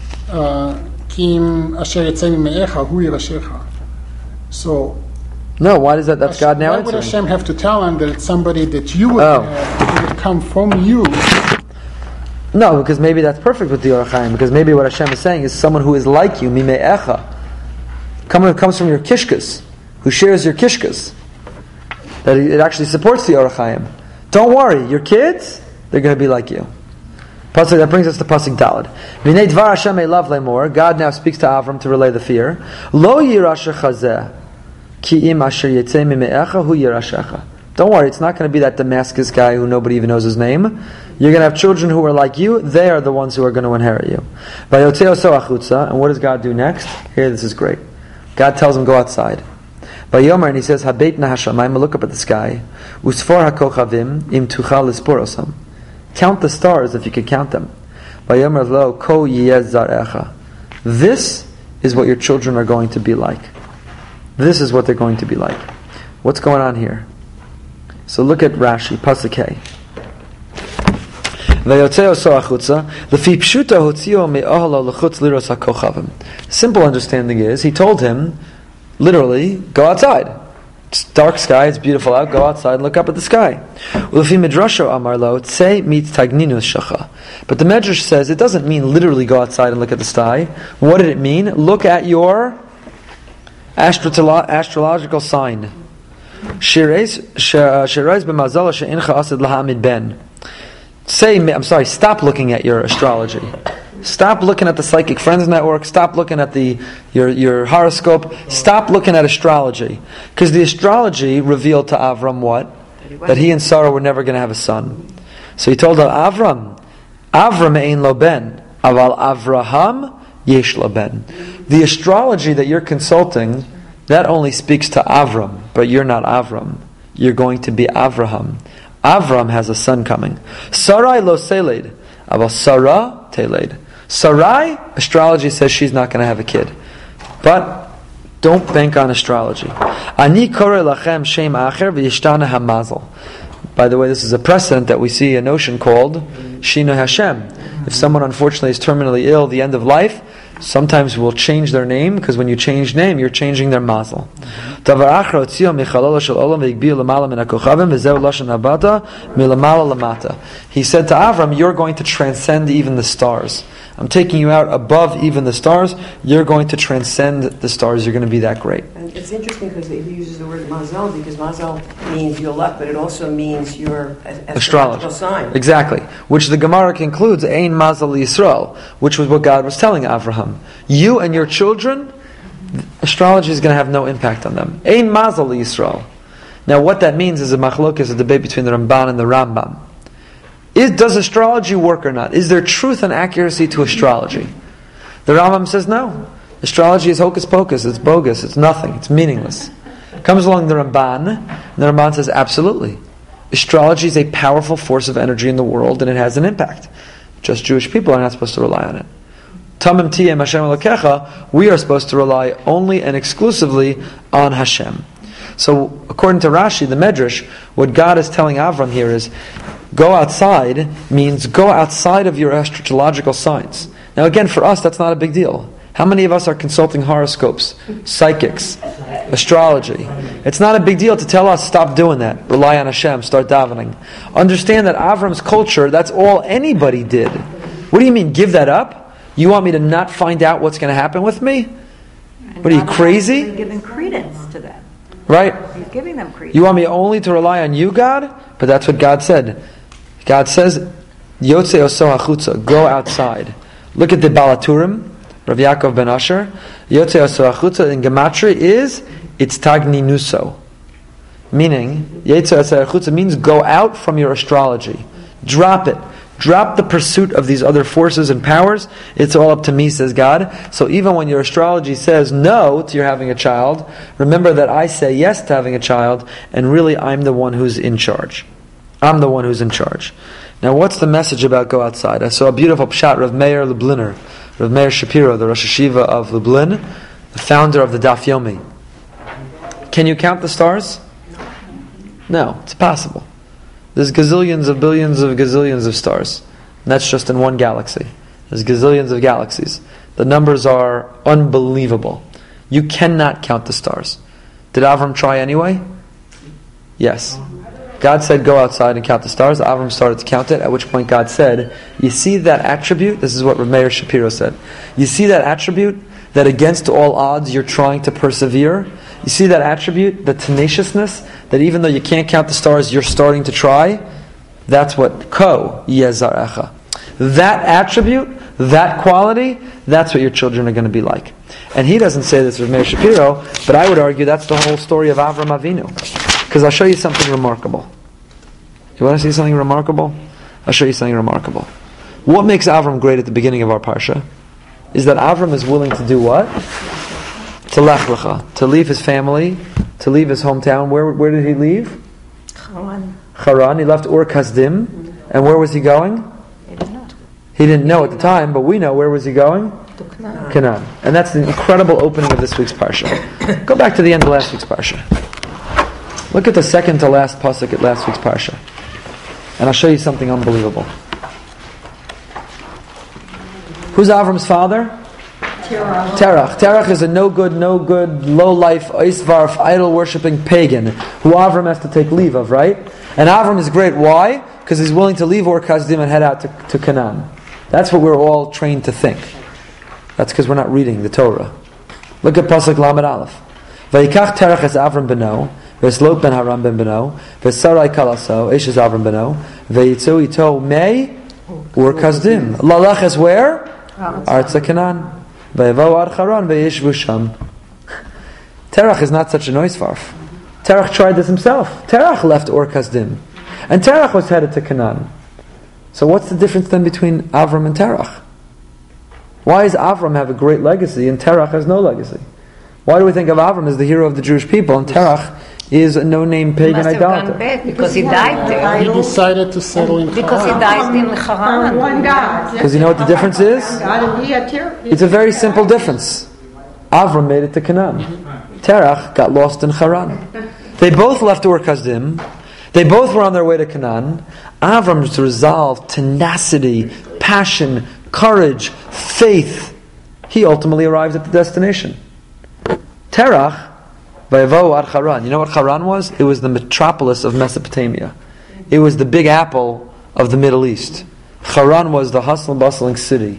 Kim asher yetzei me'echa hu yirashecha. So, no, why does that? That's Hashem, God now why answering. would Hashem have to tell him that it's somebody that you would Oh. have, that would come from you? No, because maybe that's perfect with the Orach Chaim, because maybe what Hashem is saying is someone who is like you, mime'echa. Someone who comes from your kishkas, who shares your kishkas. That it actually supports the Orach Chaim. Don't worry, your kids, they're going to be like you. Pasuk, that brings us to Pasuk Daled. V'nei dvar Hashem elav lemor. God now speaks to Avram to relay the fear. Lo yirash chazeh. Ki im asher yetzeh mime'echa hu yirashecha. Don't worry, it's not going to be that Damascus guy who nobody even knows his name. You're going to have children who are like you. They are the ones who are going to inherit you. And what does God do next? Here, this is great. God tells him, go outside. Vayomer, and he says, Habeit nahashamayim, look up at the sky. Usfor hakochavim im tuchal lisporosam. Count the stars if you could count them. Vayomer lo ko yiyez zarecha. This is what your children are going to be like. This is what they're going to be like. What's going on here? So look at Rashi, Pasuk Hey. Simple understanding is, he told him, literally, go outside. It's dark sky, it's beautiful out, go outside and look up at the sky. But the Medrash says, it doesn't mean literally go outside and look at the sky. What did it mean? Look at your astrolo- astrological sign. Say, I'm sorry, stop looking at your astrology. Stop looking at the Psychic Friends Network. Stop looking at the your, your horoscope. Stop looking at astrology. Because the astrology revealed to Avram what? That he and Sarah were never going to have a son. So he told her, Avram, Avram ein lo ben, aval Avraham yesh lo ben. The astrology that you're consulting, that only speaks to Avram, but you're not Avram. You're going to be Avraham. Avram has a son coming. Sarai lo seled, aval Sarah teled. Sarai, astrology says she's not going to have a kid. But don't bank on astrology. Ani kore lachem shem acher v'yishtana hamazal. By the way, this is a precedent that we see a notion called Shinui Hashem. If someone unfortunately is terminally ill, the end of life, sometimes we'll change their name, because when you change name, you're changing their mazel. He said to Avram, you're going to transcend even the stars. I'm taking you out above even the stars. You're going to transcend the stars. You're going to be that great. And it's interesting because he uses the word mazel, because mazel means your luck, but it also means your astrological sign. Exactly. Which the Gemara concludes, Ein Mazel Yisrael, which was what God was telling Avraham. You and your children, astrology is going to have no impact on them. Ein Mazel Yisrael. Now what that means is a machlok, is a debate between the Ramban and the Rambam. Is, does astrology work or not? Is there truth and accuracy to astrology? The Rambam says no. Astrology is hocus pocus, it's bogus, it's nothing, it's meaningless. Comes along the Ramban, and the Ramban says absolutely. Astrology is a powerful force of energy in the world, and it has an impact. Just Jewish people are not supposed to rely on it. Tamim tiyeh Hashem Elokecha, we are supposed to rely only and exclusively on Hashem. So, according to Rashi, the Medrash, what God is telling Avram here is, go outside means go outside of your astrological signs. Now again, for us, that's not a big deal. How many of us are consulting horoscopes, psychics, astrology? It's not a big deal to tell us, stop doing that. Rely on Hashem, start davening. Understand that Avram's culture, that's all anybody did. What do you mean, give that up? You want me to not find out what's going to happen with me? And What are you, God is crazy? actually giving credence to that. Right? He's giving them credence. You want me only to rely on you, God? But that's what God said. God says, Yotze oso hachutza, go outside. Look at the Balaturim, Rav Yaakov ben Asher. Yotze oso hachutza in Gematria is, it's tagni nuso. Meaning, Yotze oso hachutza means go out from your astrology. Drop it. Drop the pursuit of these other forces and powers. It's all up to me, says God. So even when your astrology says no to your having a child, remember that I say yes to having a child, and really I'm the one who's in charge. I'm the one who's in charge. Now what's the message about go outside? I saw a beautiful pshat, Rav Meir Lubliner, Rav Meir Shapiro, the Rosh Hashiva of Lublin, the founder of the Daf Yomi. Can you count the stars? No, it's possible. There's gazillions of billions of gazillions of stars. And that's just in one galaxy. There's gazillions of galaxies. The numbers are unbelievable. You cannot count the stars. Did Avram try anyway? Yes. God said go outside and count the stars. Avram started to count it, at which point God said, you see that attribute? This is what Rav Meir Shapiro said. You see that attribute? That against all odds you're trying to persevere? You see that attribute? The tenaciousness? That even though you can't count the stars, you're starting to try? That's what ko yezarecha. That attribute, that quality, that's what your children are going to be like. And he doesn't say this with Meir Shapiro, but I would argue that's the whole story of Avram Avinu. Because I'll show you something remarkable. You want to see something remarkable? I'll show you something remarkable. What makes Avram great at the beginning of our parsha is that Avram is willing to do what? To lech lecha, to leave his family, to leave his hometown. Where where did he leave? Haran. Haran. He left Ur Kasdim. And where was he going? He didn't know. He didn't know at the time, but we know. Where was he going? To Canaan. Canaan. And that's the incredible opening of this week's parsha. Go back to the end of last week's parsha. Look at the second to last pasuk at last week's parsha. And I'll show you something unbelievable. Who's Avram's father? Terach. Terach. Terach is a no good, no good, low life, oisvarf, idol worshipping pagan who Avram has to take leave of, right? And Avram is great. Why? Because he's willing to leave Ur Kasdim and head out to, to Canaan. That's what we're all trained to think. That's because we're not reading the Torah. Look at pasuk Lamed Aleph. Vayikach Terach es Avram beno, v'eslot ben Haran ben beno, v'sarai kalaso, ish es Avram beno, v'yitzu ito mei Ur Kasdim. Lalach is where? Artza Canaan. Vayavo ad Haran v'yishvu sham. Terach is not such a noisvarf. Terach tried this himself. Terach left Ur Kasdim. And Terach was headed to Canaan. So what's the difference then between Avram and Terach? Why does Avram have a great legacy and Terach has no legacy? Why do we think of Avram as the hero of the Jewish people and Terach is a no-name pagan Must have gone idolater? bad because he died there. He decided to settle in Because he Haran. died in Haran. One God. Because you know what the difference is? God and he had terror. It's a very simple difference. Avram made it to Canaan. Terach got lost in Haran. They both left Ur Kasdim. They both were on their way to Canaan. Avram's resolve, tenacity, passion, courage, faith, he ultimately arrives at the destination. Terach, Vayavo ad Haran. You know what Haran was? It was the metropolis of Mesopotamia. It was the big apple of the Middle East. Haran was the hustle and bustling city.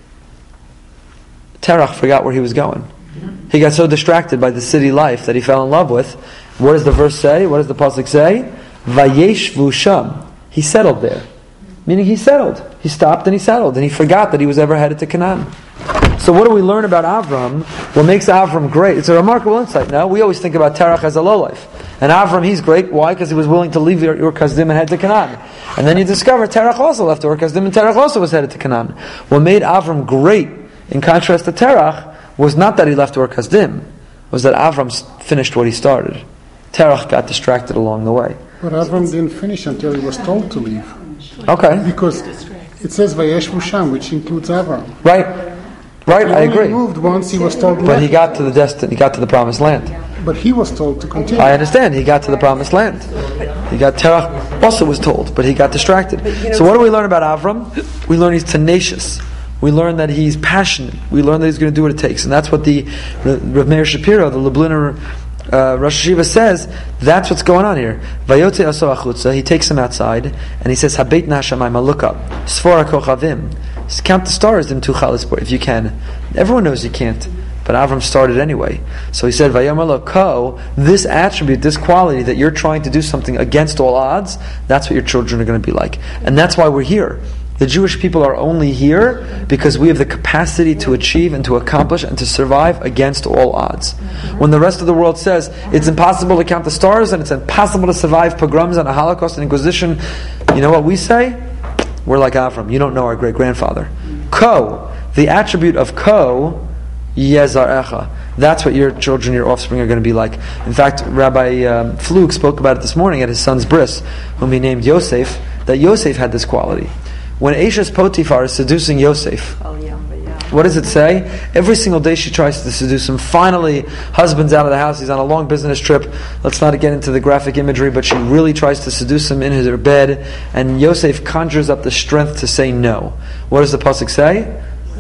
Terach forgot where he was going. He got so distracted by the city life that he fell in love with. What does the verse say? What does the pasuk say? Vayeshvu sham. He settled there. Meaning he settled. He stopped and he settled. And he forgot that he was ever headed to Canaan. So what do we learn about Avram? What makes Avram great? It's a remarkable insight. Now, we always think about Terach as a lowlife. And Avram, he's great. Why? Because he was willing to leave Ur Kasdim and head to Canaan. And then you discover Terach also left Ur Kasdim and Terach also was headed to Canaan. What made Avram great, in contrast to Terach, was not that he left Ur Kasdim. Was that Avram finished what he started. Terach got distracted along the way. But Avram didn't finish until he was told to leave. Okay. Because it says Vayeshvu sham, which includes Avram. Right. Right, He I only agree. moved once he was told to But he leave. got to the destin- he got to the promised land. But he was told to continue. I understand. He got to the promised land. He got Terach also was told, but he got distracted. So what do we learn about Avram? We learn he's tenacious. We learn that he's passionate. We learn that he's going to do what it takes, and that's what the Rav Meir Shapiro, the Lubliner uh, Rosh Hashiva says. That's what's going on here. Vayotze aso achutza. He takes him outside and he says, "Habeit nashamayim, look up. Sfora kochavim. Count the stars in two chalispor if you can." Everyone knows you can't. But Avram started anyway. So he said, Vayomer lo ko, this attribute, this quality that you're trying to do something against all odds, that's what your children are going to be like. And that's why we're here. The Jewish people are only here because we have the capacity to achieve and to accomplish and to survive against all odds. When the rest of the world says it's impossible to count the stars and it's impossible to survive pogroms and a Holocaust and Inquisition, you know what we say? We're like Avram. You don't know our great-grandfather. Ko, the attribute of ko, Yezarecha. That's what your children, your offspring are going to be like. In fact, Rabbi um, Flug spoke about it this morning at his son's bris, whom he named Yosef, that Yosef had this quality. When Ashes Potiphar is seducing Yosef, what does it say? Every single day she tries to seduce him. Finally, husband's out of the house, he's on a long business trip. Let's not get into the graphic imagery, but she really tries to seduce him in his bed, and Yosef conjures up the strength to say no. What does the pasuk say?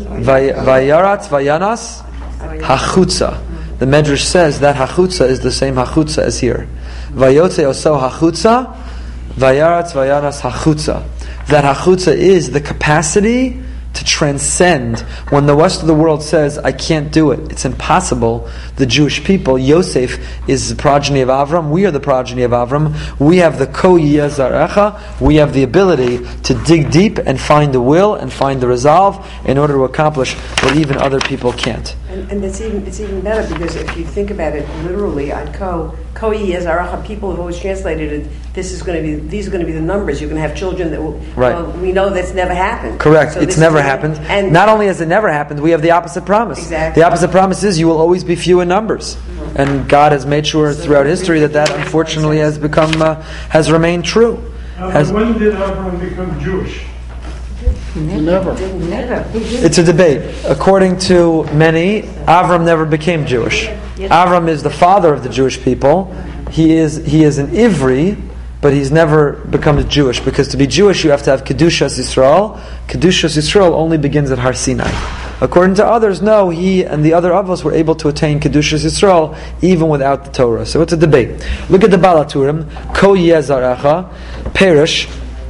Vayaratz vayanas hachutza. The Medrash says that hachutza is the same hachutza as here. Vayotze oso hachutza, vayaratz vayanas hachutza. That hachutza is the capacity to transcend. When the rest of the world says, I can't do it, it's impossible, the Jewish people, Yosef is the progeny of Avram, we are the progeny of Avram, we have the Ko Yeh Zarecha, we have the ability to dig deep and find the will and find the resolve in order to accomplish what even other people can't. And, and it's even it's even better because if you think about it literally, on Ko, Ko Yeh Zarecha, people have always translated it, this is going to be, these are going to be the numbers, you're going to have children that will, Right. well, we know that's never happened. Correct. So it's this never is- happened. And Not only has it never happened, we have the opposite promise. Exactly. The opposite promise is you will always be few in numbers. And God has made sure throughout history that that unfortunately has become, uh, has remained true. Uh, Has- when did Abraham become Jewish? Never. never. It's a debate. According to many, Avram never became Jewish. Avram is the father of the Jewish people. He is he is an Ivri, but he's never become Jewish, because to be Jewish you have to have Kedushas Yisrael. Kedushas Yisrael only begins at Har Sinai. According to others, no, he and the other Avos were able to attain Kedushas Yisrael even without the Torah. So it's a debate. Look at the Balaturim. Ko Yeh Zarecha, Perish,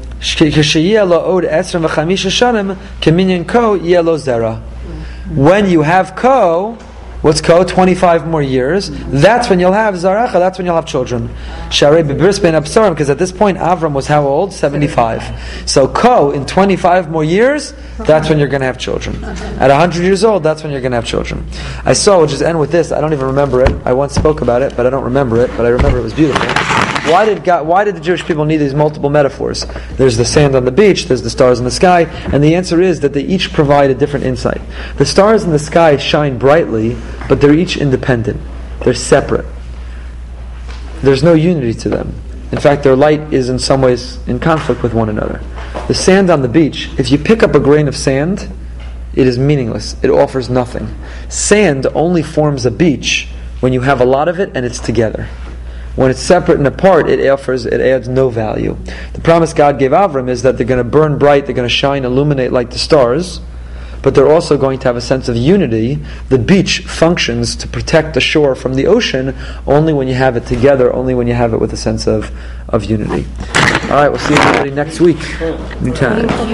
when you have Ko, what's Ko? twenty-five more years. That's when you'll have Zarecha, that's when you'll have children. Because at this point Avram was how old? seventy-five. So Ko, in twenty-five more years, that's when you're going to have children. At one hundred years old, that's when you're going to have children. I saw, we'll just end with this, I don't even remember it. I once spoke about it, but I don't remember it, but I remember it was beautiful. Why did God, why did the Jewish people need these multiple metaphors? There's the sand on the beach, there's the stars in the sky, and the answer is that they each provide a different insight. The stars in the sky shine brightly, but they're each independent. They're separate. There's no unity to them. In fact, their light is in some ways in conflict with one another. The sand on the beach, if you pick up a grain of sand, it is meaningless. It offers nothing. Sand only forms a beach when you have a lot of it and it's together. When it's separate and apart, it offers, it adds no value. The promise God gave Avram is that they're going to burn bright, they're going to shine, illuminate like the stars, but they're also going to have a sense of unity. The beach functions to protect the shore from the ocean only when you have it together, only when you have it with a sense of, of unity. All right, we'll see everybody next week. New time.